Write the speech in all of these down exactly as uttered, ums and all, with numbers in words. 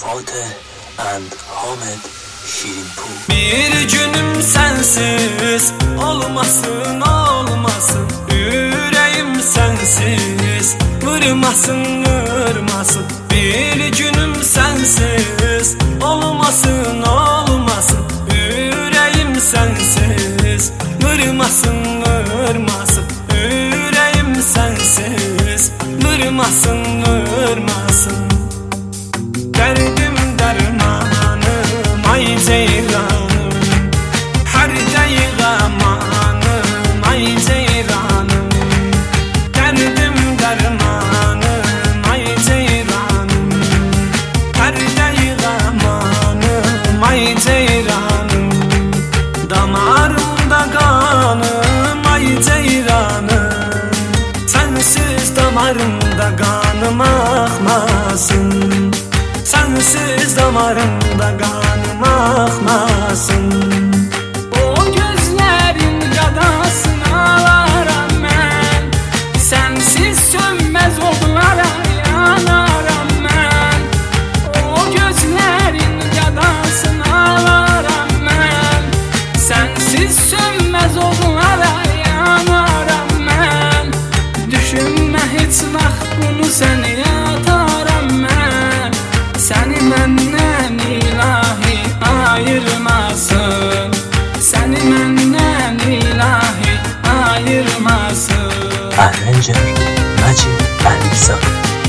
Fatih and Ahmet Şirinpur. Bir günüm sensiz olmasın olmasın, yüreğim sensiz vurmasın vurmasın. Bir günüm sensiz olmasın olmasın, yüreğim sensiz vurmasın vurmasın. Yüreğim sensiz vurmasın vurmasın. Derdim dermanım ay ceyranım, her deyğamanım ay ceyranım. Derdim dermanım ay ceyranım, her deyğamanım ay ceyranım. Damarımda kanım ay ceyranım, sensiz damarımda kanım akmasın. Sensiz damarımda kanım akmasın. O gözlerin qadasına alaram mən, sensiz sönmez odlara yanaram mən. O gözlerin qadasına alaram mən, sensiz sönmez odlara yanaram mən. Düşünmə heç vaxt bunu səni ataram mən. Səni məndən ilahi ayırmasın, səni məndən ilahi ayırmasın. Arranger Majid Al-Saq.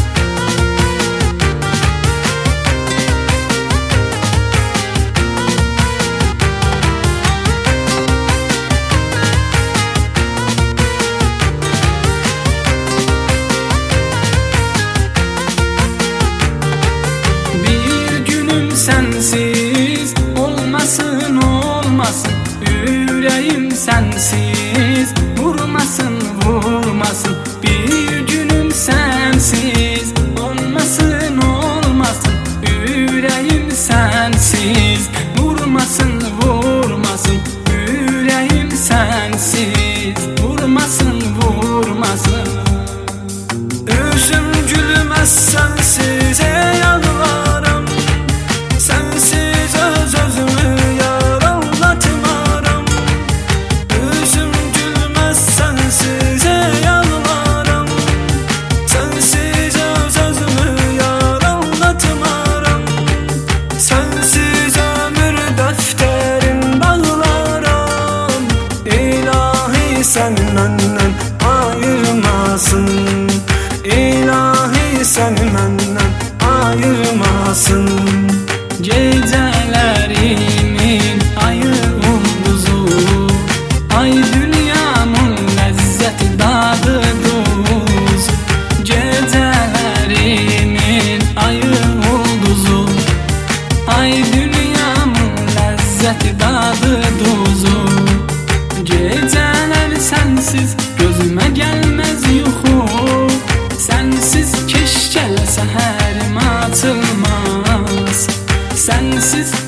Sensiz olmasın olmasın, yüreğim sensiz vurmasın vurmasın. Bir günüm sensiz olmasın olmasın, yüreğim sensiz vurmasın vurmasın. Yüreğim sensiz vurmasın vurmasın. Üzüm gülmez sensiz ey ağlarım, sensiz öz özümü yaralatmaram. Üzüm gülmez sensiz ey ağlarım, sensiz öz özümü yaralatmaram. Sensiz ömür defterim bağlaram. İlahi sen menden ayırmasın, İlahi sen menden ayırmasın. Gecelerimin ayı ulduzu, ay dünyamın lezzeti dadı duz. Gecelerimin ayı ulduzu, ay dünyamın lezzeti dadı duzu. Geceler sensiz gözüme gelmez yuxu, sensiz keşkəl səhərim açılmaz. Sensiz